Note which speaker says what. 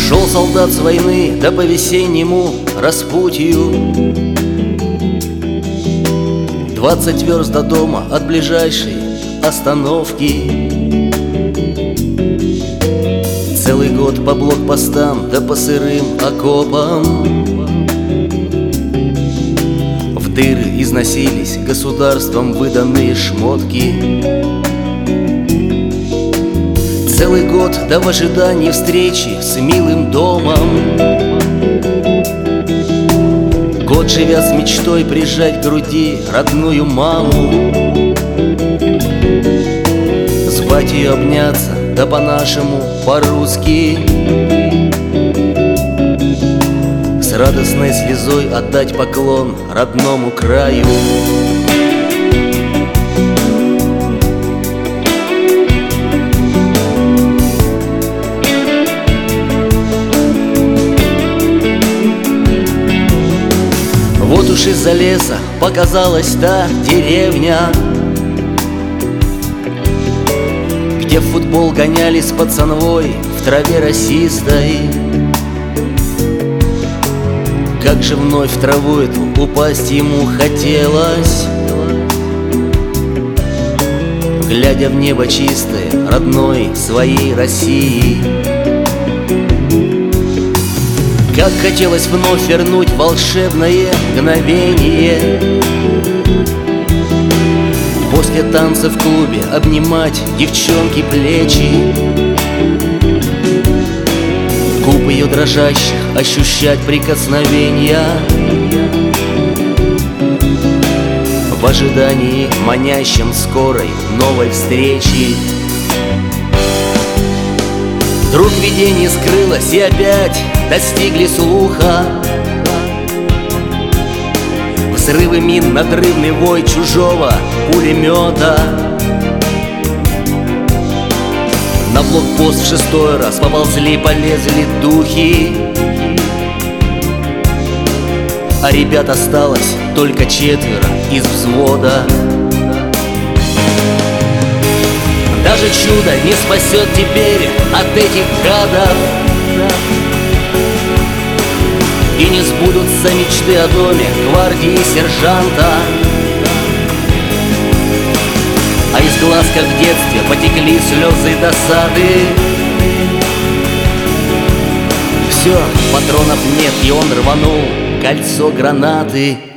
Speaker 1: Шел солдат с войны, да по весеннему распутью. 20 верст до дома от ближайшей остановки. Целый год по блокпостам, да по сырым окопам. В дыры износились государством выданные шмотки. Целый год, да в ожидании встречи с милым домом. Год живя с мечтой прижать к груди родную маму. Звать ее обняться, да по-нашему, по-русски. С радостной слезой отдать поклон родному краю. Вот уж из-за леса показалась та деревня, где в футбол гонялись с пацанвой в траве росистой. Как же вновь в траву эту упасть ему хотелось, глядя в небо чистое родной своей России. Как хотелось вновь вернуть волшебное мгновение, после танца в клубе обнимать девчонки плечи, губ ее дрожащих ощущать прикосновения, в ожидании манящем скорой новой встречи. Вдруг видение скрылось и опять достигли слуха взрывы мин, надрывный вой чужого пулемета. На блокпост в 6-й раз поползли, полезли духи, а ребят осталось только 4 из взвода. Даже чудо не спасет теперь от этих гадов, и не сбудутся мечты о доме гвардии сержанта. А из глаз, как в детстве, потекли слезы досады. Все, патронов нет, и он рванул кольцо гранаты.